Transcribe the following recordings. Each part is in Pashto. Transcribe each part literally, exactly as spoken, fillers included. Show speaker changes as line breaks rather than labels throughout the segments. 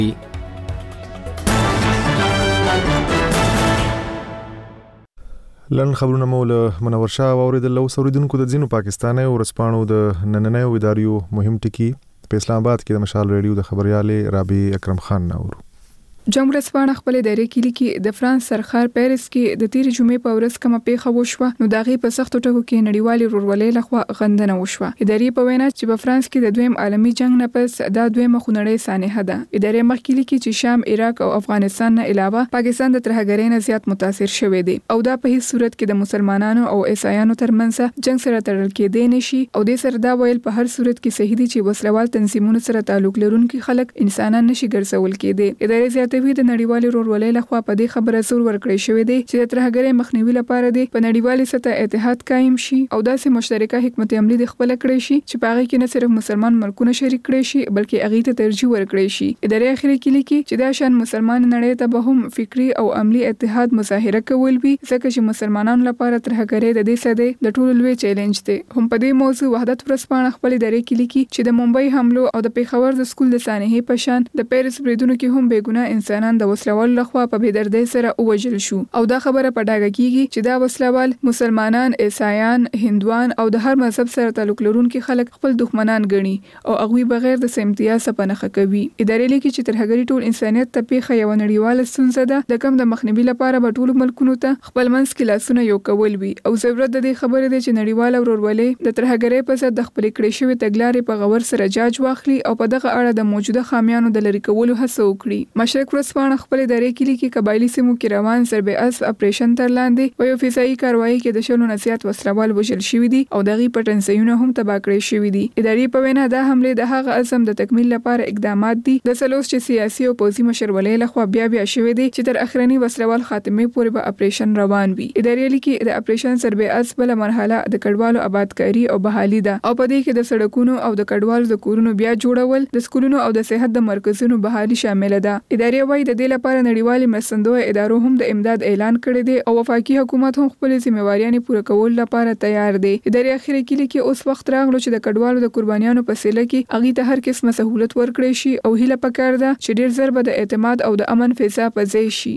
لن خبرونه مو له منور شاه اوریدل لو سوریدونکو د ځینو پاکستاني ورسپانو د نننیو اداریو مهم ټکی په اسلام آباد کې د مشال ریډیو د خبريالې رابي اکرم خان ناورو.
جمهور رسپانه خپل ادارې کې لیکي د فرانس سرخار پیرس کې د تیر جمعې په ورځ کومه پیښه وشوه نو دغه په سختو ټکو کې نړیوالي رورولې لخوا غندنه وشوه. ادارې په وینا چې په فرانس کې د دویم عالمي جنگ نه پس دا دویمه خونړۍ سانحه ده. ادارې مخکې لیکي چې شام، عراق او افغانستان نه علاوه پاکستان د ترهګرۍ نه زیات متاثر شوی دی او دا په هیڅ صورت کې د مسلمانانو او عیسایانو ترمنځ جنگ سره تړل کېدی نشي او د سر دا ویل په هر صورت کې صحیح دي چې وسلوال تنظیمونو سره تعلق لرونکي خلک انسانان نشي ګرځول کېدی. ادارې زیاتوي د نړیوالي رورولې لخوا په دې خبره زور ورکړی شوی دی چې د ترهګرۍ مخنیوي لپاره دی په نړیوالي سطح اتحاد قائم شي او داسې مشترکه حکمت عملی د خپل کړی شي چې په هغه کې نه صرف مسلمان ملکونه شریک کړي شي بلکې هغه ته ترجیح ورکړي شي. ادارې اخري کې لیکي چې دا شان مسلمان نړۍ ته به هم فکری او عملی اتحاد مظاهره کول وي ځکه چې مسلمانانو لپاره ترهګرۍ د دې سده د ټولو لوی چیلنج دی. هم په دې موضوع وحدت ورسپانه خپل ادارې کې لیکي چې د ممبئی حملو او د پیښور د سکول د سانحې په شان د پیرس بریدونو کې هم بیګناه انسانان د وسلوال لخوا په بېدردۍ سره ووژل شو او دا خبره په ډاګه کیږي چې دا وسلوال مسلمانان، عیسایان، هندوان او د هر مذهب سره تعلق لرونکي خلک خپل دښمنان ګڼي او هغوی بغیر د امتیاز څخه نه کوي. ادارې لیکي چې ترهګري ټول انسانیت ته پیښه یو نړیواله ستونزه ده د کم د مخنیوي لپاره به ټولو ملکونو ته خپل منځ کې لاسونه یو کول وي او ضرورت د دې خبرې دی چې نړیواله ورورولۍ د ترهګرۍ په ضد د خپلې کړې شوې تګلارې په غور سره جاج واخلي او په دغه اړه د موجوده خامیانو د لرې کولو هڅه وکړي. مشرق ورځپاڼه خپل ادارې کې لیکي قبایلی سیمو کې روان ضرب اسب اپریشن تر لاندې په یو فضایي کاروایی کې د شلو نه زیات وسلوال وژل شوي دي او دغه پټنځایونه هم تباه کړي شوي دي. ادارې په وینا دا حمله د هغه عزم د تکمیل لپاره اقدامات دي د سلوس چې سیاسي او پوځي مشرولې لخوا بیا بیا شوي دي چې تر اخرنی وسلوال خاتمه پورې به اپریشن روان وي. ادارې لیکي د اپریشن ضرب اسب بل مرحله د کډوالو آبادکاری او بحالي ده او په دې کې د سړکونو او د کډوالو د کورونو بیا جوړول، د سکولونو او د صحت د مرکزونو بحالي شامل ده. ادارې وايي د دې لپاره نړیوالي مرستندوی ادارو هم د امداد اعلان کړی دی او وفاقي حکومت هم خپل ځمېواریانې پوره کول لپاره تیار دی. ادارې اخیری کې لیکي اوس وخت راغلو چې د کډوالو د قربانیانو په سیله کې هغه ته هر قسمه سہولت ورکړي شي او هیله پکار ده چې ډیر زر به د اعتماد او د امن فضا په ځای شي.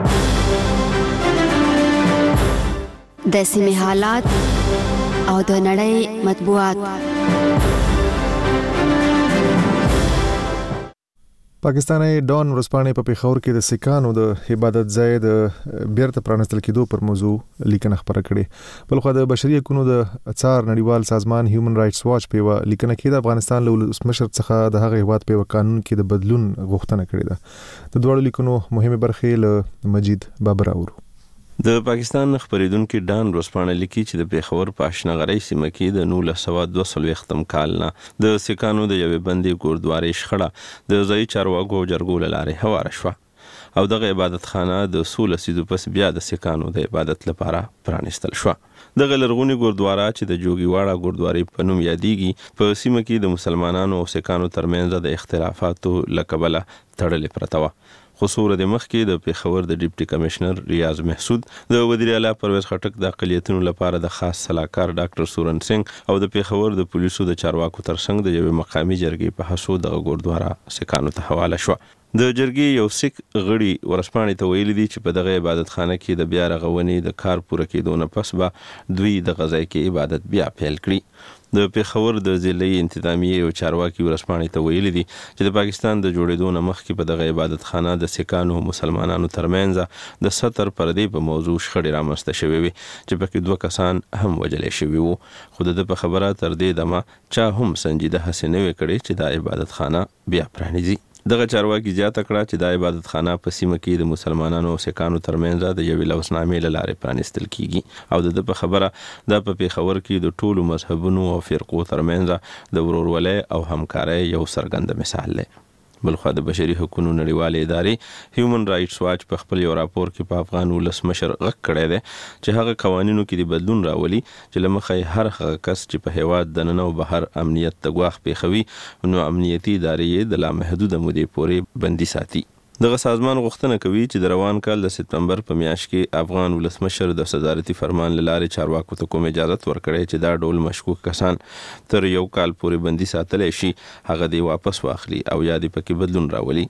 د سیمې حالات او د نړۍ مطبوعات.
پاکستاني ډان ورسپانې په پیښور کې د سکانو د عبادت ځای د بیرته پرانستل کېدو پر موضوع لیکنه خبره کړې. بلخو د بشري حقوقو د څار نړیوال سازمان هیومن رائټس واچ په لیکنه کې د افغانستان له ولسمشر څخه د هغه هیواد په قانون کې د بدلون غوښتنه کړې ده. د دوه لیکنو مهمه برخې له مجید بابر اورو.
د پاکستان خبرېدونکو ډان ورسپانه لیکي چې د پیښور په آشنغرۍ سیمه کې د نولس سوه دوه څلوېښتم کال نه د سکانو د یوې بندي ګوردوارې شخړه د ځایي چارواکو او جرګو له لارې هواره شوه او دغه عبادت خانه د څو لسیزو پس بیا د سکانو د عبادت لپاره پرانستل شوه. دغه لرغونی ګوردواره چې د جوګیواړه ګوردوارې په نوم یادېږي په سیمه کې د مسلمانانو او سکانو ترمنځ د اختلافاتو له کبله تړلې پرته وه. خو څو ورځې مخکې د پیښور د ډیپټي کمشنر ریاض محسود، د وزیر اعلی پرویز خټک د اقلیتونو لپاره د خاص سلاکار ډاکټر سورن سنگ او د پیښور د پولیسو د چارواکو ترڅنګ د یوې مقامي جرګې په هڅو دغه ګوردواره سکانو ته حواله شوه. د جرګې یو سیک غړي ورسپانې ته ویلي دي چې په دغه عبادت خانه کې د بیا رغونې د کار پوره کېدو نه پس به دوی د غځای کې عبادت بیا پیل کړي. د پیښور د ضلعي انتظامیې او چارواکي ورسپانې ته ویلي دي چې د پاکستان د جوړېدو نه مخکې په دغه عبادت خانه د سکانو مسلمانانو ترمنځ د ستر پردې په موضوع شخړې رامنځته شوې وي چې پکې دوه کسان هم وژل شوي وو. خو د په خبره تر دې دمه چا هم سنجیده هڅې نه وې کړې چې دا عبادت خانه بیا پرانیزي. دغه چارواکي زیاته کړه چې د عبادت خانه په سیمه کې د مسلمانانو او سکانو ترمنځ د یوې لوثنامې له لارې پرانستل کیږي او د په خبره دا په پیښور کې د ټولو مذهبونو او فرقو ترمنځ د ورورولۍ او همکارۍ یو څرګند مثال دی. بلخو د بشري حقوقو نړیوالې ادارې هیومن رائټس واچ په خپل یو راپور کې په افغان ولسمشر غږ کړی دی چې هغه قوانینو کې د بدلون راولي چې له مخې هر هغه کس چې په هیواد دننه او بهر امنیت ته ګواښ پېښوي نو امنیتي ادارې یې د لامحدوده مودې پورې بندي ساتي. دغه سازمان غوښتنه کوي چې د روان کال د سپتمبر په میاشت کې افغان ولسمشر د صدارتي فرمان له لارې چارواکو ته کوم اجازت ورکړي چې دا ډول مشکوک کسان تر یو کال پورې بندي ساتلی شي هغه دی واپس واخلي او یا دی پکې بدلون راولي.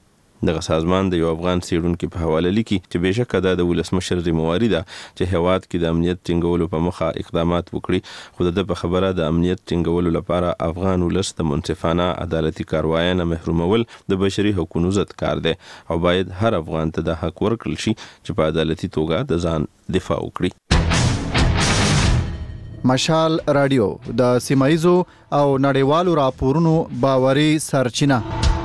دغه سازمان د یو افغان څېړونکي په حواله لیکي چې بهشکه دا د ولسمشر ذمہواري ده چې هیواد کې د امنیت ټینګولو په مخه اقدامات وکړي، خو د په خبره د امنیت ټینګولو لپاره افغان ولس د منصفانه عدالتي کاروایۍ نه محرومول د بشري حقوقو ضد کار دی او باید هر افغان ته د حق ورکړل شي چې په عدالتي توګه د ځان دفاع وکړي.
مشال رادیو د سیمایزو او نړیوالو راپورونو باوري سرچینه.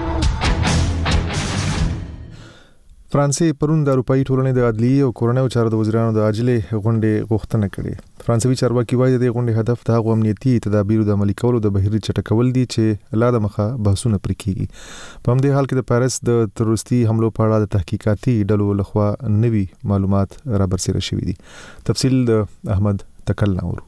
فرانسې پرون د اروپאי ټولنې د عدلیې او کورنیو چارو د وزیرانو د عاجلې غونډې غوښتنه کړې. فرانسوي چارواکي وایي د غونډې هدف د هغو امنیتي تدابیرو د عملي کولو د بهیر چټکول دي چې لا د مخه بحثونه پرې کیږي. په همدې حال کې د پاریس د تروریستي حملو په اړه د تحقیقاتي ډلو لخوا نوي معلومات را برسېره شوي دي. تفصیل د احمد تکل ناورو.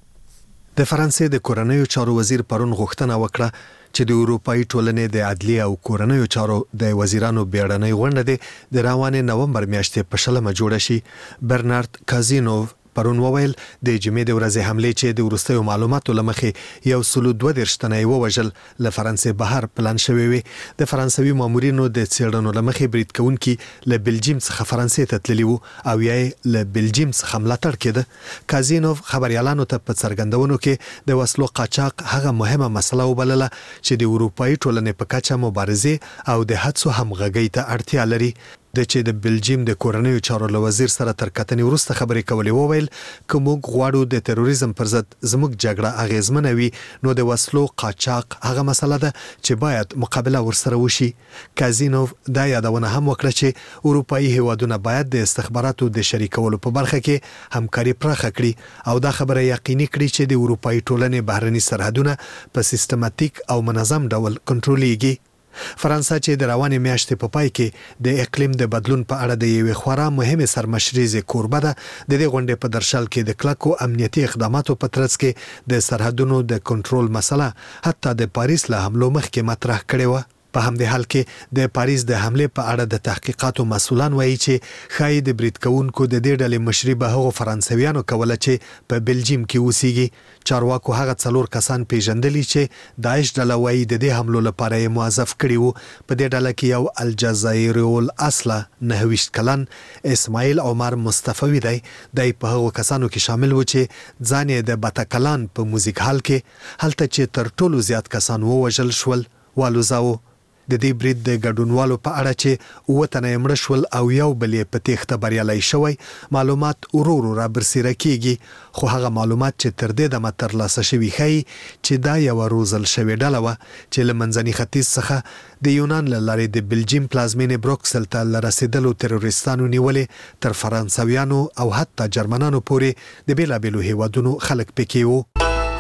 د فرانسې د کورنیو چارو وزیر پرون غوښتنه وکړه چې د اروپאי ټولنې د عدلیې او کورنیو چارو د وزیرانو بیړنۍ غونډه د روانې نومبر میاشتې په شلمه جوړه شي. برنارد کازینوف پرون وویل د جمعې د ورځې حملې چې د وروستیو معلوماتو لمخې یو سلو دوه دېرش تنه ووژل له فرانسې بهر پلان شوی وي. د فرانسوي مامورینو د څېړنو لمخې برید کوونکي له بلجیم څخه فرانسې ته تللي وو او یې له بلجیم څخه ملاتړ کېده. کازینوف خبريالانو ته په څرګندونو کې د وسلو قاچاق هغه مهمه مسله وبلله چې د اروپאי ټولنې په کچه مبارزې او د هڅو همغږۍ ته اړتیا لري. د چې د بلجیم د کورنیو چارو له وزیر سره تر کتنې وروسته خبرې کولې وویل که موږ غواړو د تروریزم پر ضد زموږ جګړه اغیزمنه وي نو د وسلو قاچاق هغه مسله ده چې باید مقابله ورسره وشي. کازینوف دا یادونه هم وکړه چې اروپאי هیوادونه باید د استخباراتو د شریکولو په برخه کې همکاري پراخه کړي او دا خبره یقیني کړي چې د اروپאי ټولنې بهرني سرحدونه په سیستماتیک او منظم ډول کنټرولېږي. فرانسه چې د روانې میاشتې په پای کې د اقلیم د بدلون په اړه د یوې خورا مهمه سرمشریزې کوربه ده، د دې غونډې په درشل کې د کلکو امنیتي اقداماتو په ترڅ کې د سرحدونو د کنټرول مسله حتی د پاریس له حملو مخکې مطرح کړې و. په همدې حال کې د پاریس د حملې په اړه د تحقیقاتو مسؤلان وایي چې ښایي د برید کوونکو د دې ډلې مشري به هغو فرانسویانو کوله چې په بلجیم کې اوسېږي. چارواکو هغه څلور کسان پیژندلي چې داعش ډله وایي د دې حملو لپاره یې موظف کړي وو. په دې ډله کې یو الجزایري الاصله نهه ویشت کلن اسماعیل عمر مصطفی دی. دی په هغو کسانو کې شامل و چې ځان یې د باتاکلان په موزیک هال کې هلته چې تر ټولو زیات کسان ووژل شول والوزاو. د دې برید د ګډونوالو په اړه چې اووه تنه یې مړه شول او یو بل یې په تېښته بریالی شوی معلومات ورو ورو را برسېره کېږي، خو هغه معلومات چې تر دې دمه ترلاسه شوي ښیي چې دا یوه روزل شوې ډله وه چې له منځني ختیځ څخه د یونان له لارې د بلجیم پلازمینې بروکسل ته له رسېدلو تروریستانو نیولې تر فرانسویانو او حتی جرمنانو پورې د بېلابېلو هیوادونو خلک پکې وو.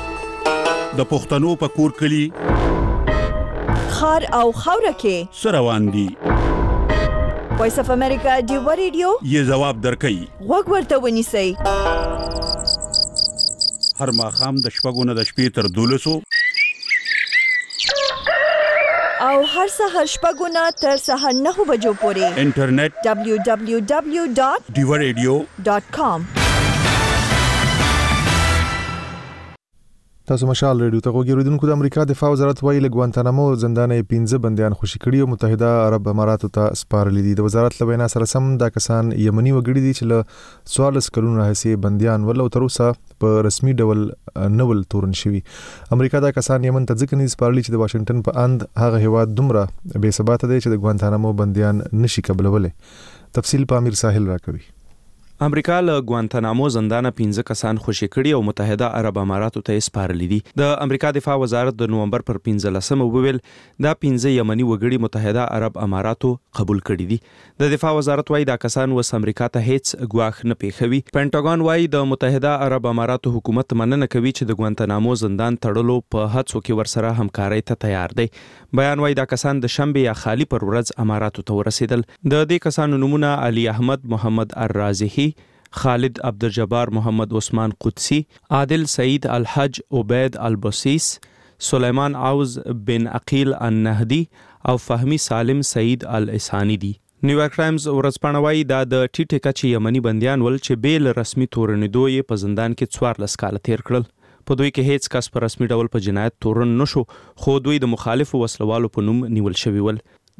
د پښتنو په کور کلي
خار او خاوره کې
سروان دي.
وایس اف امریکا ډیو ریډیو
یې جواب درکړي.
وګ ورته ونیسئ.
هر ماښام د شپږو نه د شپې تر دولسو
او هر سهار شپږو نه تر سهار نهو بجو پورې
انټرنیټ
دبلیو دبلیو دبلیو ډاٹ
ډیو ریډیو
ډاٹ کام.
تاسو مشال ریډیو ته وګورئ. د امریکا دفاع وزارت وايي له ګوانتانامو زندان یې پنځه بندیان خوشي کړي او متحده عرب اماراتو ته سپارلي دي. د وزارت له وینا سره سم دا کسان یمني وګړي دي چې له څوارلس کلونو راهیسې بندیان ول او تر اوسه په رسمي ډول نول تورن شوي. امریکا دا کسان یمن ته ځکه نه سپارلي چې د واشنگټن په اند هغه هیواد دومره بې ثباته دی چې د ګوانتانامو بندیان نشي قبلولی. تفصیل په امیر ساحل راکوي.
امریکا له ګوانتانامو زندانه پنځه کسان خوشي کړي او متحده عرب اماراتو ته سپارلي دي. د امریکا دفاع وزارت د نومبر پر پنځلسمه وویل دا پنځه یمني وګړي متحده عرب اماراتو قبول کړي دي. د دفاع وزارت وايي دا کسان وس امریکا ته هیڅ ګواښ نه پیښوي. پینټاګون وايي د متحده عرب اماراتو حکومت مننه کوي چې د ګوانتانامو زندان تړلو په هڅو کې ورسره همکاري ته تیار دی. بیان وايي دا کسان د شنبه یا خالی پر ورځ اماراتو ته ورسېدل. د دې کسانو نمونه علي احمد محمد الرازحي، خالد عبدالجبار محمد عثمان قدسی، عادل سعید الحج عبید البسیس، سلیمان عوض بن عقیل النهدی او فهمی سالم سعید الاسانی دي. نیویارک ټایمز ورځپاڼه وايي دا د ټیټه کچې یمني بندیان ول چې بیل رسمي تورنېدو یې په زندان کې څوارلس کاله تیر کړل. په دوی کې هیڅ کس په رسمي ډول په جنایت تورن نشو، خو دوی د مخالفو وسلوالو په نوم نیول شوي ول.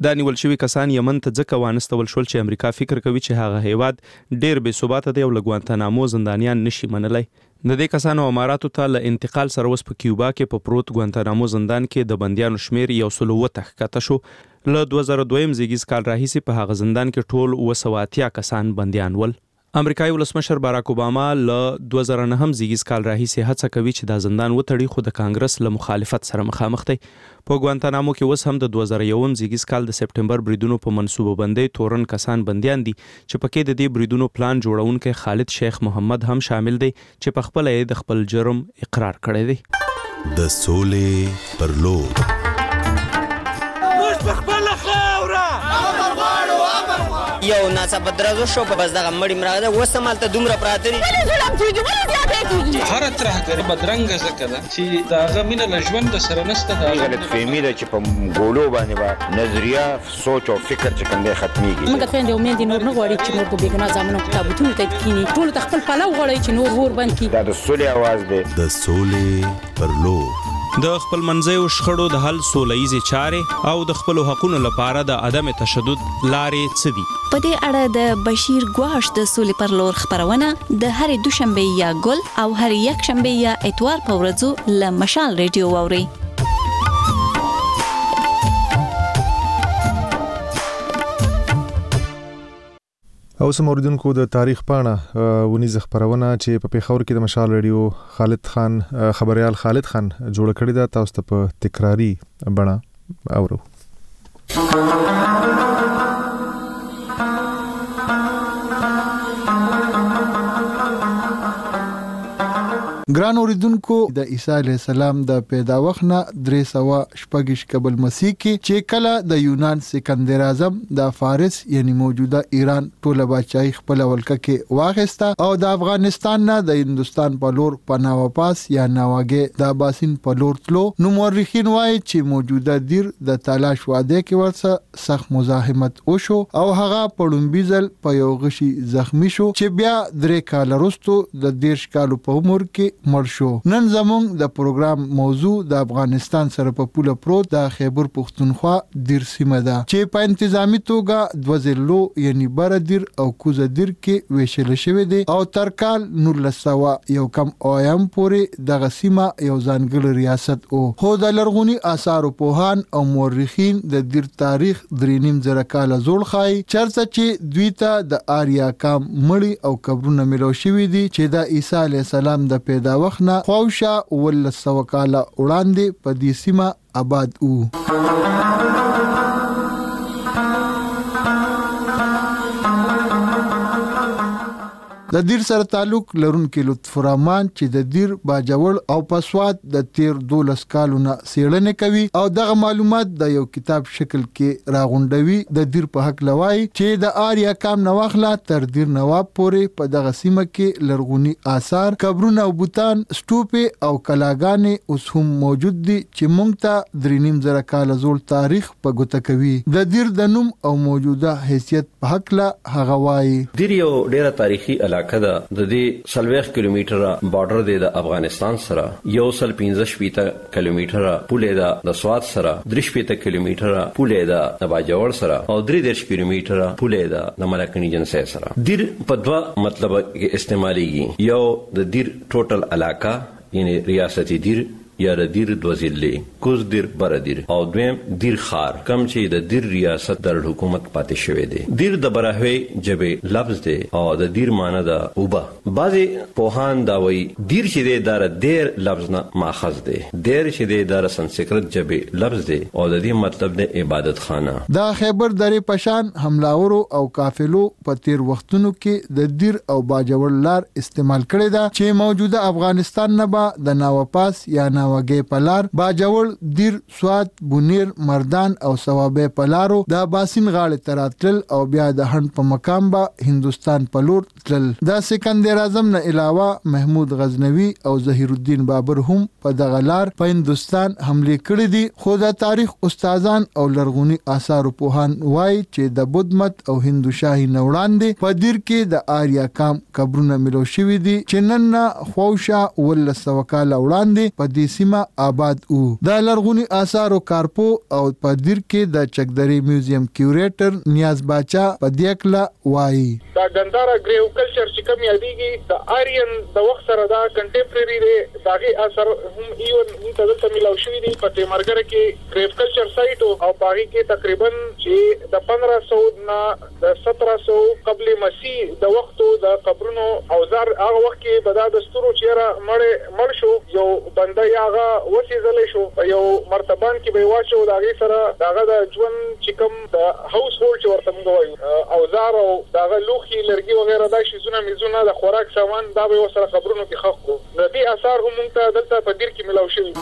دا نیول شوی کسان یمن ته ځکه وانستول شول چې امریکا فکر کوي چې هغه هیواد ډیر بې ثباته دی او له ګوانتانامو زندانیان نشي منلی. د دې کسانو اماراتو ته له انتقال سره اوس په کیوبا کې په پروت ګوانتانامو زندان کې د بندیانو شمیر یو سل اووه ښکته شو. له دوه زره دویم زیږیز کال راهیسې په هغه زندان کې ټول اوه سوه اتیا کسان بندیان ول. امریکایي ولسمشر باراک اوباما له دوه زره نهم زیږیز کال راهیسې هڅه کوي چې دا زندان وتړي، خو د کانګرس له مخالفت سره مخامخ دی. په ګوانتانامو کې اوس هم د دوه زره یوم زیږیز کال د سپټمبر بریدونو په منصوبه بندۍ تورن کسان بندیان دي چې پکې د دې بریدونو پلان جوړونکی خالد شیخ محمد هم شامل دی چې په خپل یې د خپل جرم اقرار کړی دی.
د سولې پر لور
یو ناڅاپه درزو شو په بس دغه مړی مراغه وسه مالته دومره پراته دي ظلم کیږي ولې زیاته کیږي
هر طرح کړي بدرنګ زکه ده چې داغه مینه لژوند د سره نسته دا
غلط فهمي ده چې په ګولو باندې با نظریه سوچ او فکر چې کوم ختميږي.
موږ ته د امید نور نه غواړي چې نور د بیګنا ځامنو کتابونه ته کینی ټول خپل پلو غواړي چې نور ور باندې کی
دا د سولې आवाज ده.
د سولې پر لور
د خپل منځیو شخړو د حل سولهییزې چارې او د خپلو حقونو لپاره د عدم تشدد لارې څه دي؟
په دې اړه د بشیر ګواش د سولې پر لور خبرونه د هرې دوشنبه یا ګل او هر یک شنبه یا اتوار په ورځو له مشال ریډیو واورئ.
او سموردونکو د تاریخ پاڼه ونیز خبرونه چې په پیښور کې د مشال ریډیو خالد خان خبريال خالد خان جوړ کړی دا تاسو ته په تکراری بڼه اورو.
ګران اوریدونکو د عیسی علی السلام د پیداوخت نه درې سوه شپږ قبل مسیح کې چې کله د یونان سکندر اعظم د فارس یعنی موجوده ایران ټوله بادشاہي خپل ولکه کې واغسته او د افغانستان نه د هندستان په لور پناه واپس یا ناوګه د باسین په لور تلو، نو مورخین وایي چې موجوده دیر د تلاش واده کې ورسره سخت مزاحمت وشو او هغه په لومبي ځل په یو غشي زخمی شو چې بیا درې کال وروسته د دیرش کالو په عمر کې مړ شو. نن زموږ د پروګرام موضوع د افغانستان سره په پوله پروت د خیبر پختونخوا دیر سیمه ده چې په انتظامی توګه دوه ضلعو یعنی بره دیر او کوزه دیر کې ویشل شوی دی او تر کال نولس سوه یو کم اویایم پورې دغه سیمه یو ځانګړی ریاست او خو د لرغوني آثارو پوهان او مورخین د دیر تاریخ درې نیم زره کاله زوړ ښایي، چرته چې دوی ته د آریا کام مړي او قبرونه ملو شوي دي چې د عیسی علیه السلام د پیدا وخت نه خواوشا ولس سوه کاله وړاندې په دې سیمه آباد وو. د دیر سره تعلق لرونکي لطف الرحمن چې د دیر باجوړ او پسواد د تیر دولس کالونه سیړنه کوي او دغه معلومات د یو کتاب شکل کې راغونډوي. د دیر په حق لوي چې د آریا کام نواخلا تر دیر نواب پورې په دغه سیمه کې لرغوني آثار، قبرونه او بوتان، سټوپې او کلاګانې اوس هم موجود دي چې مونږ ته درې نیم زره کاله زوړ تاریخ په ګوته کوي. د دیر د نوم او موجوده حیثیت په حق لا هغه وایي.
دیر یو ډیره تاریخي علاقه ده. د دې سلويخ کیلومتره بارډر دی د افغانستان سره، یو سل پنځه شپېته کیلومتره پوله ده د سواد سره، درې شپېته کیلومتره پوله ده د باجوړ سره او درې دېرش کیلومتره پوله ده د ملکني جنسه سره. دیر په دوه مطلب کې استعماليږي، یو د دیر ټوټل علاقه یعنی ریاستي دیر یا د دیر دوه ضلع کوز دیر بره دیر او دویم دیر خار کم چې د دیر ریاست در حکومت پاتې شوی دی. دیر د براهوی جبه لفظ دی او د دیر معنی د اوبه. بعضی پوهان دا وایي دیر چې دی دار دیر لفظ نه ماخذ دی، دیر چې دی دار سنسکرت جبه لفظ دی او د دې مطلب د عبادت خانه.
دا خیبر درې پشان حملاورو او قافلو په تیر وختونو کې د دیر او باجوړ لار استعمال کړي دا چې موجوده افغانستان نه به د ناوپاس یا نا وګي پلار باجوړ دیر سواد بونیر مردان او ثوابه پلارو د باسین غاړه تراتل او بیا د هند په مقام به هندستان په لور تل. د سکندر اعظم نه علاوه محمود غزنوي او ظهیر الدین بابر هم په دغه لار په هندستان حمله کړې دي. خو د تاریخ استادان او لرغوني آثار پوهان وایي چې د بودھ مت او هندو شاهي نوړاندې په دیر کې د آریا کام قبرونه ملو شوي دي چې نن خوښه ول سوکاله وړاندې په دې دې سیمه آباد وو. د لرغونی آثارو کارپو او په دیر کې د چکدرې میوزیم کیوریټر نیاز باچا په دیکلا وایي
دا ګندارا ګریو کلچر چې کوم یادېږي د آریان د وخت سره دا کنټمپرری دی داغه اثر هم ایون متدل ملاو شوی دی په تیمرګر کې ګریو کلچر سایت او پاغي کې تقریبا چې د پندرہ سو نه د سترہ سو قبل مسیح د وختو د قبرونو اوزار هغه وخت کې بدا دستورو چیرې مړ مړ شو یو بنده یاغه وسیزلې شو په یو مرتبان کې به واچو داغه سره داغه د ژوند چې کوم د هاوس هولډ چې ورته موږ وایو اوزار او داغه لوخي لرګي وغیرہ دا شي زونه میزونه د خوراک سامان دا به وسره قبرونو کې خخ کو د دې اثر هم ته دلته په دیر کې ملاو شوی.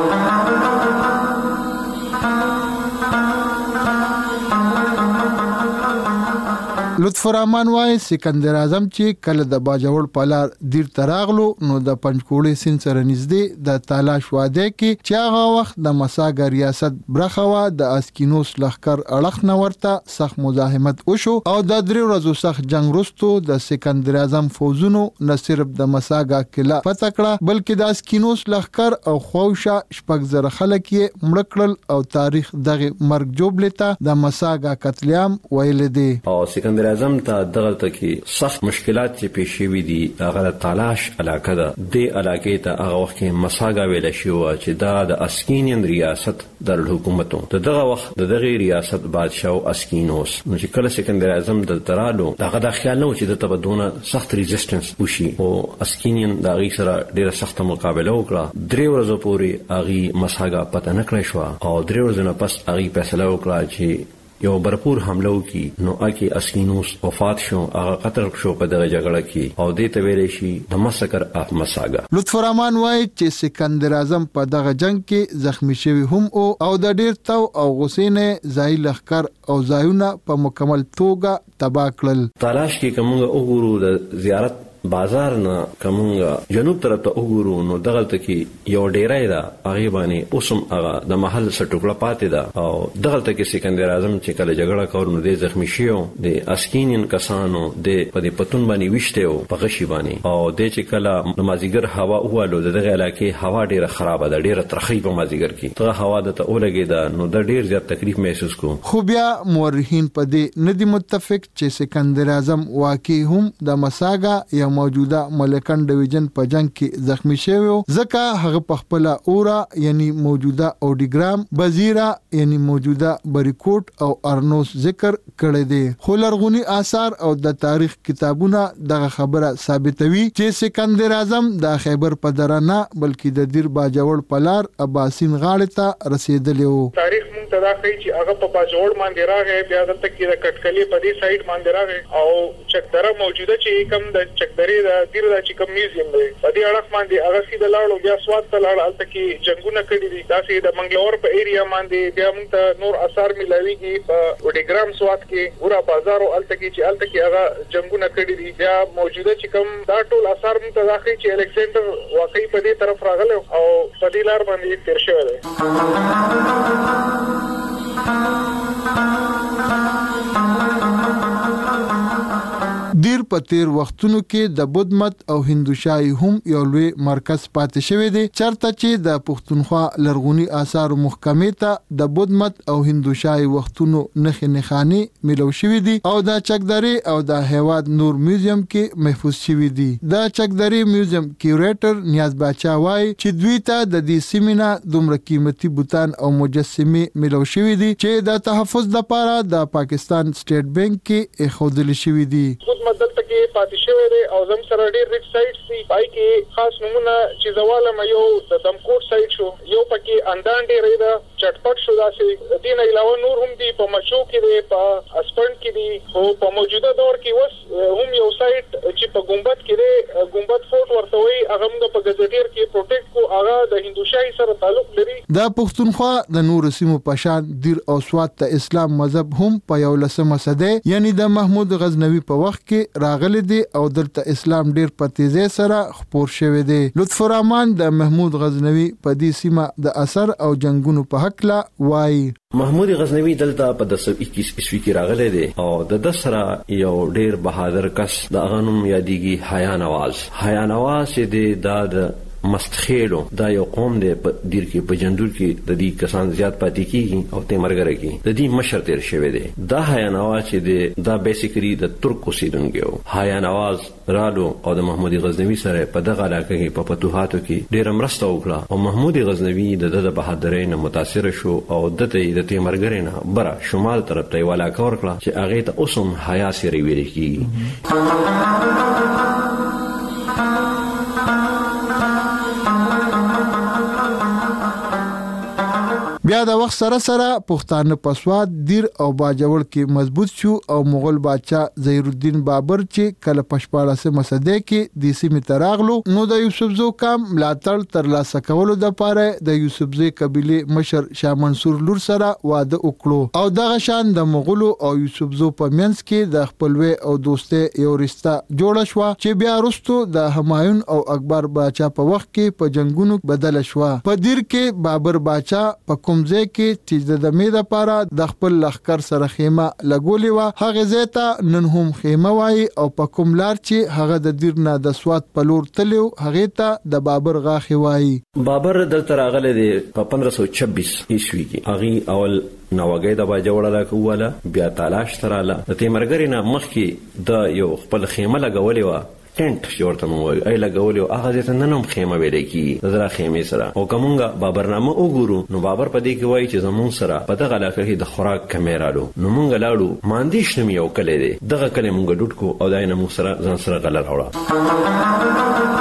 لطف الرحمن وای سکندر اعظم چې کله د باجوړ پالار دیر تراغلو نو د پنځکوړې سین سره نږدې د تالاش واده کې چې هغه وخت د مساګ ریاست برخوا د اسکینوس لخر اړخ نه ورته سخت مزاحمت وشو او د درې ورځو سخت جنگ وروسته د سکندر اعظم فوجونو نه صرف د مساګ کلا فتح کړه بلکې د اسکینوس لخر او خوشا شپږ زره خلک یې مړ کړل او تاریخ دغه مرګ جوړلته د مساګ قتلعام ویل دي.
او سکندر اعظم ته دغه تکي سخت مشکلات چې پیښ شوي دي هغه تالاش علاقه ده د علاقې ته هغه وخت کې مساګا ویل شو چې دا د اسکینین ریاست در حکومتو ته دغه وخت دغه ریاست بادشاہ اسکینوس نو چې کله سکندر اعظم د ترالو دغه د خیال نو چې د تبدونه سخت ریزिस्टنس وشي او اسکینین د غي سره ډیره سخت مقابله وکړه درې ورځې پورې هغه مساګا پته نه کړی شو او درې ورځې نه پس هغه فیصله وکړه چې یو برپور حمله وکي نو اکی اسکینوس وفات شو هغه قتل شو په دغه جګړه کې او دې ته ویل شي د مسکر اف مساګا.
لطف الرحمن وای چې سکندر اعظم په دغه جنگ کې زخمی شوی هم او او د ډیر تو او غسینه ځای لخر او ځایونه په مکمل توګه تباہ کړل.
تالاش کې کومه وګورو د زیارت بازار نه کومه جنوب طرف ته وګورو نو دغه کې یو ډیرای دا هغه باندې اوسم هغه د محل سټوکړه پاتې ده او دغه کې سکندر اعظم چې کله جګړه کور نو د زخمی شیو د اسکینین کسانو د په پتون باندې وشته او په غشي باندې او د چې کله نمازیګر هوا اوالو دغه علاقې هوا ډیره خراب ده ډیره ترخی په مازیګر کې ته هوا د ته اولګي ده نو د ډیر زیات تکلیف محسوس کو.
خو بیا مورخین په دې ندي متفق چې سکندر اعظم واقعي هم د مساګا یا موجوده ملکن ډیویژن په جنگ کې زخمی شوی ځکه هغه په خپل اورا یعنی موجوده اوډیګرام بزیرا یعنی موجوده بریکوټ او ارنوس ذکر کړی دی. خو لرغونی آثار او د تاریخ کتابونه دغه خبره ثابتوي چې سکندر اعظم د خیبر په دره نه بلکې د دیر باجوړ پلار اباسین غاړه ته رسیدلی وو.
تاریخ مونږ ته دا کوي چې هغه په باجوړ باندې راغی بیا دلته کې د کټکلی په دې سایډ باندې راغی او چکدره موجوده چې کوم د چکدرې د دیر د چې کوم میوزیم دی په دې اړه باندې هغه سیده لاړو بیا سواد ته لاړ الته کې جنگونه کړي دي داسې د منګلور په ایریا باندې بیا موږ ته نور اثار ملاويږي په وډیګرام سواد کې ورا بازار او الته کې چې الته کې هغه جنگونه کړي دي بیا موجوده چې کوم دا ټول اثار موږ ته راخي چې الکسندر واقعي په دې طرف راغله او په دې لار باندې تیر شوی دی.
دیر په تیر وختونو کې د بودمت او هندوشاهي هم یو لوی مرکز پاتې شوی دی چرته چې د پښتونخوا لرغونی آثار محکمې ته د بودمت او هندوشاهي وختونو نخې نخاني ملو شوی دي او د چکدري او د هیواد نور میوزیم کې محفوظ شوی دي. د چکدري میوزیم کیوریټر نیاز باچا وای چې دوی ته د دې سیمینه دومره قیمتي بوتان او مجسمه ملو شوی دي چې د تحفظ لپاره د پاکستان سټیټ بانک کې اخودل شوی دي.
دلته کې پاتې شوی دی او زم سره ډېر ریک سایټس دي پای کې خاص نمونه چې زواله مې یو د دمکوټ سایټ شو یو پکې اندان ډېر دی چټپټ شو داسې دین علاوه نور هم دي په مچو کې دي په اسپند کې دي او په موجوده دور کې وس هم یو سایټ چې په ګمبد کې دی ګمبد فورټ ورته وي هغه موږ په ګزټیر کې پروټیکټ کو هغه د هندوشاهي سره تعلق لري.
د پښتونخوا د نور سیمو پشان دیر او سواد ته اسلام مذهب هم په یو لسمه صده یعنی د محمود غزنوي په وخت کې راغلي دي او دلته اسلام ډیر په تیزه سره خپور شوی دی. لطف الرحمن د محمود غزنوي په دې سیمه د اثر او جنگونو په حق لا وای.
محمود غزنوي دلته په د سو اکیس عیسوي کې راغلی دی او د دسره یو ډیر بهادر کس د غنوم یادېږي حیا نواز. حیا نواز چې د مستخیلو دا یو قوم دی په دیر کې په جندول کې د دې کسان زیات پاتې کیږي او تیمرګره کې د دې مشر تیر شوی دی. دا حیا نواز چې دی دا بیسیکلی د ترک اوسیدونکو حیا نواز رالو او د محمود غزنوی سره په دغه علاقه کې په فتوحاتو کې ډېر مرسته وکړه او محمود غزنوی د د بهادرۍ نه متاثر شو او د ته د تیمرګره نه بره شمال طرف ته ولا کور کړه چې هغه ته اوسم حیا سره ویل کیږي.
بیا د وخت سره سره پښتانه په سواد دیر او باجوړ کې مضبوط شو او مغول بادشاہ ظهیر الدین بابر چې کله پښپاړسمه صدۍ کې د سیمې تراغلو نو د یوسفزو قام ملاتړ تر لاسه کولو د پاره د یوسفزي قبيله مشر شاه منصور لور سره واده وکړو او دغه شان د مغولو او یوسفزو په منځ کې د خپلوي او دوستۍ یو رشتہ جوړه شو چې بیا وروسته د همایون او اکبر بادشاہ په وخت کې په جنگونو بدل شو. په دیر کې بابر بادشاہ په کومځه کې چې د مې د پاره د خپل لخر سره خیمه لګولې و هغه زیته نن هم خیمه وای او په کوم لار چې هغه د دیر نه د سواد په لور تلو هغه ته د بابر غاخي وای.
بابر دلته راغله د په پندرہ سو چھبیس عیسوی کې هغه اول نوګي د باجوړه لا کوله بیا تلاش تراله د تیمرګری نه مخ کې د یو خپل خیمه لګولې و ټنټ جوړته مو وای ای لګولې او هغه ځته ننم خیمه ویلې کی زرا خیمه سره او کومګه بابرنامه وګورو نو بابر په دې کې وای چې زمون سره په دغه علاقه کې د خوراک کمیرالو نو مونږ لاړو ماندیش نم یو کله دی دغه کله مونږ ډوټ کو او داینه مو سره ځان سره غلر وړه.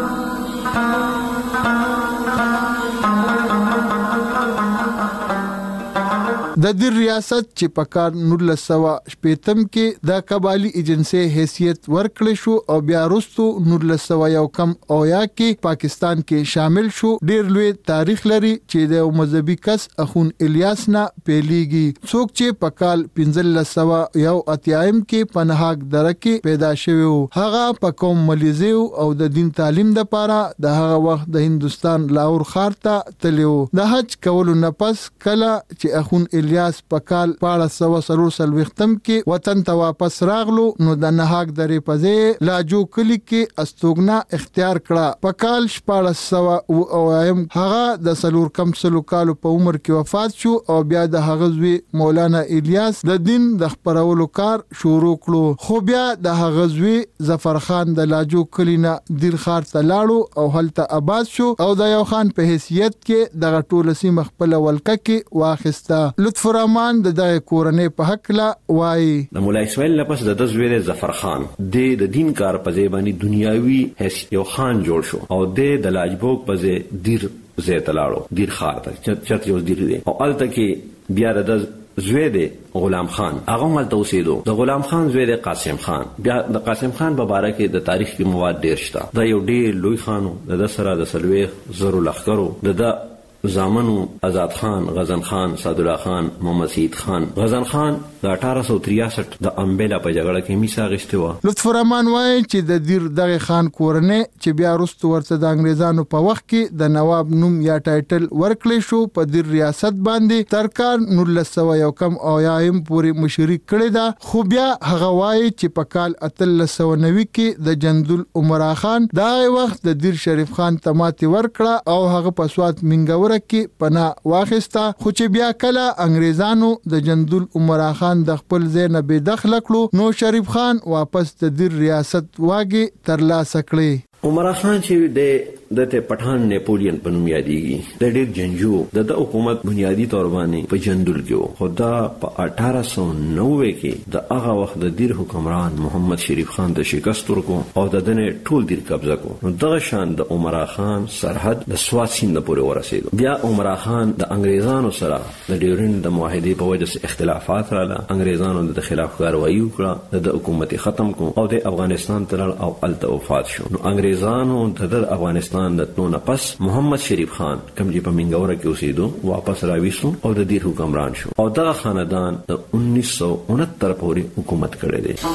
د دې ریاست چې په کال نولس سوه شپږم کې د قبایلی ایجنسی حیثیت ورکړل شو او بیا وروسته نولس سوه یو کم او یا کې پاکستان کې شامل شو. ډیر لوی تاریخ لري چې د مذهبي کس اخون الیاس نه پیلیږي څوک چې په کال پنځلس سوه یو اتیایم کې پنهاک دره کې پیدا شوی و. هغه په کوم ملیزیو او د دین تعلیم د پاره د هغه وخت د هندستان لاهور ښار ته تلو. د حج کولو نه پس کله چې اخون الیاس په کال پاړه سوه سلور سلويختم کې وطن ته واپس راغلو نو د نهاک درې په ځای لاجو کلی کې استوګنا اختیار کړه. په کال شپاړس سوه اویم هغه د سلور کم سلو کالو په عمر کې وفات شو او بیا د هغه زوی مولانا الیاس د دین د خپرولو کار شروع کړو. خو بیا د هغه زوی ظفر خان د لاجو کلی نه دیر ښار ته لاړو او هلته آباد شو او د یو خان په حیثیت کې د ټوله سیمه خپل ولکه کې واخیسته. لطف الرحمن د دغه کورنۍ په حق لا وای
د مولا اسماعیل لپس د دزویر ظفر خان د د دین کار په ځای باندې دنیاوي حیثیت یو خان جوړ شو او د د لاجبوک په ځای دیر زه تلاړو دیر خار ته چت یو دیر دی او الته کې بیا د زوی دی غلام خان هغه مل توسیدو د غلام خان زوی دی قاسم خان. بیا د قاسم خان په اړه کې د تاریخ کې مواد ډیر شته. دا یو ډیر لوی خانو د سره د سلويخ زرو لخرو د زامنو آزاد خان، غزن خان، سعدالله خان، محمد سعید خان. غزن خان د اٹھارہ سو تریاسٹھ د امبیلا په جګړه کې میثاق اخیستی و.
لطف الرحمن وایي چې د دیر دغه خان کورنۍ چې بیا وروسته ورته د انګریزانو په وخت کې د نواب نوم یا ټایټل ورکړل شو په دیر ریاست باندې تر کال نولس سوه یو کم او یایم پورې مشري کړې ده. خو بیا هغه وایي چې په کال اتلس سوه نوي کې د جندول عمرا خان دغه وخت د دیر شریف خان ته ماتې ورکړه او هغه په سوات منګور کې پناه واخیسته. خو چې بیا کله انګریزانو د جندول عمرا خان د خپل ځای نه بې دخله کړو نو شریف خان واپس د دیر ریاست واګي ترلاسه کړې.
عمرا خان چې د دته پټان نیپولین په نوم یادېږي د ډېر جنجو د حکومت بنیادی تور باندې په جندول کې خدا په اٹھارہ سو نوے کې د هغه وخت د دیر حکمران محمد شریف خان د شکست ورکو او د دنه ټول دیر قبضه کو. نو دغه شان د عمرا خان سرحد د سوات سیند پورې ورسېد. بیا عمرا خان د انګریزانو سره د ډیورند د معاهدې په وجه سره اختلافات رااله. انګریزانو د خلاف کاروایی وکړه د حکومت ختم کو او د افغانستان تر او الته وفات شو. نو انګریزانو د افغانستان د تنو پس محمد شریف خان کوم چې په منګوره کې اوسېدو واپس راويسو او د دې حکمران شو او دغه خاندان د انیس سو انہتر پورې حکومت کړی دی.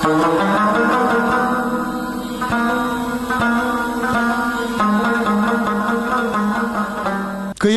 که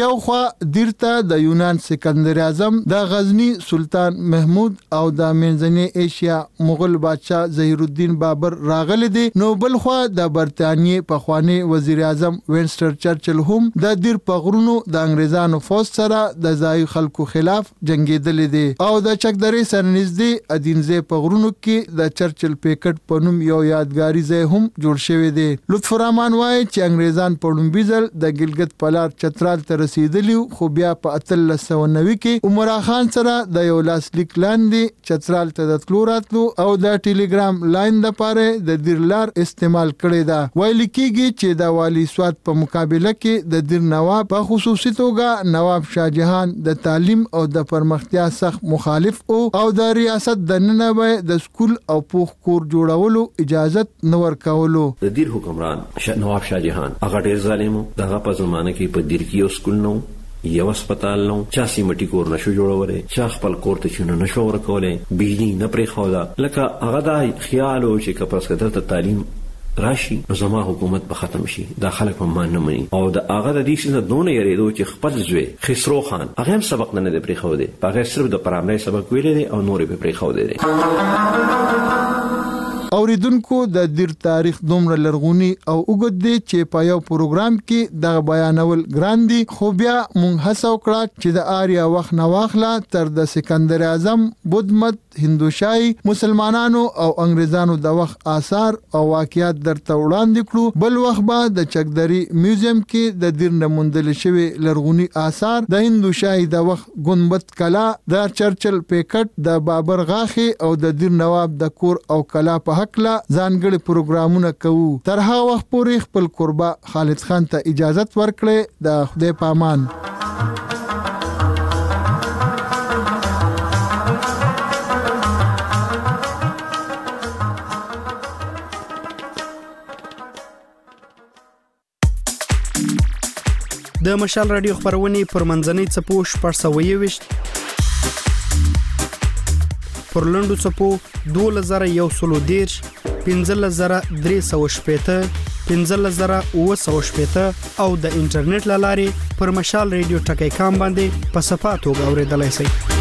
یو خوا دیرته د یونان سکندر اعظم د غزنی سلطان محمود او د منځنۍ ایشیا مغل بادشاه ظهیر الدین بابر راغلي دي نو بل خوا د برتانیې پخوانی وزیر اعظم وینسټن چرچل هم د دیر په غرونو د انګریزانو فوج سره د ځای خلکو خلاف جنگیدل دي او د چکدرې سره نږدې ادینځه په غرونو کې د چرچل پیکټ په نوم یو یادګاری ځای هم جوړ شوی دی. لطف الرحمن وایي چې انګریزان په لومبي ځل د ګلګت پلار چترال ته رسیدلی خو بیا په اتلس سوه نوي کې عمرا خان سره د یو لاسلیک لاندې چترال ته د تلو راتلو او د ټیلیګرام لاین لپاره د دیر لار استعمال کړی دا. ویل کېږي چې د والی سواد په مقابله کې د دیر نواب په خصوصي توګه نواب شاه جهان د تعلیم او د پرمختیا سخت مخالف او د ریاست د ننوي د سکول او پوخ کور جوړولو اجازه نه ورکولو.
د دیر حکمران شاه نواب شاه جهان هغه ډیر ظالم دغه په زمانه کې په دیر کې یو سکول نو یو هسپتال نو چا سیمټي کور نشو جوړولې چا خپل کور ته چونه نشو ورکولې بجلی نه پرې خودا لکه هغه د خیال او چې کپرس کده ته تعلیم راشي نو زما حکومت به ختم شي دا خلک په مان نه مني او د هغه د دې څخه دونه یریدو چې خپل زوی خسرو خان هغه هم سبق نه دی پرې خو دی هغه صرف د پرامري سبق ویل دي او نور به پرې خو دی.
اوریدونکو د دیر تاریخ دومره لرغونی او وګد دی چې په یو پروګرام کې د بیانول ګران دي خو بیا مونږ هڅه وکړه چې د آریا وخت نه واخله تر د سکندر اعظم بودمت هندوشاهي مسلمانانو او انګریزانو د وخت آثار او واقعیات درته وړاندې کړو. بل وخت به د چکدری میوزیم کې د دیر نه موندل شوی لرغونی آثار د هندوشاهي د وخت ګنبد کلا د چرچل پیکټ د بابر غاخي او د دیر نواب د کور او کلا په حقله ځانګړي پروګرامونه کوو. تر هغه وخت پورې خپل قربا خالد خان ته اجازه ورکړي. د خدای پامان.
د مشال رادیو خبرونه پر منځنۍ چپو شپږ سوه یوویشت پر لندو چپو دوه زره یو سل دېرش پنځه زره درې سوه شپېته پنځه زره اووه سوه شپېته او د انټرنیټ له لارې پر مشال رادیو ټکی کام باندې په صفه توګه اورېدلای شئ.